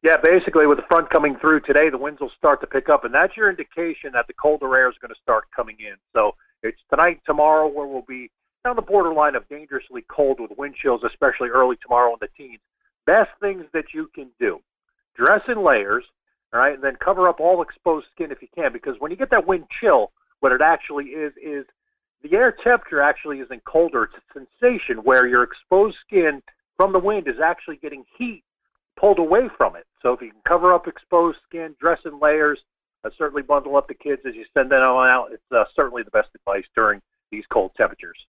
Yeah, basically with the front coming through today, the winds will start to pick up, and that's your indication that the colder air is going to start coming in. So it's tonight and tomorrow where we'll be on the borderline of dangerously cold with wind chills, especially early tomorrow in the teens. Best things that you can do: dress in layers, all right, and then cover up all exposed skin if you can, because when you get that wind chill, what it actually is the air temperature actually isn't colder. It's a sensation where your exposed skin from the wind is actually getting heat pulled away from it. So if you can cover up exposed skin, dress in layers, certainly bundle up the kids as you send them out. It's certainly the best advice during these cold temperatures.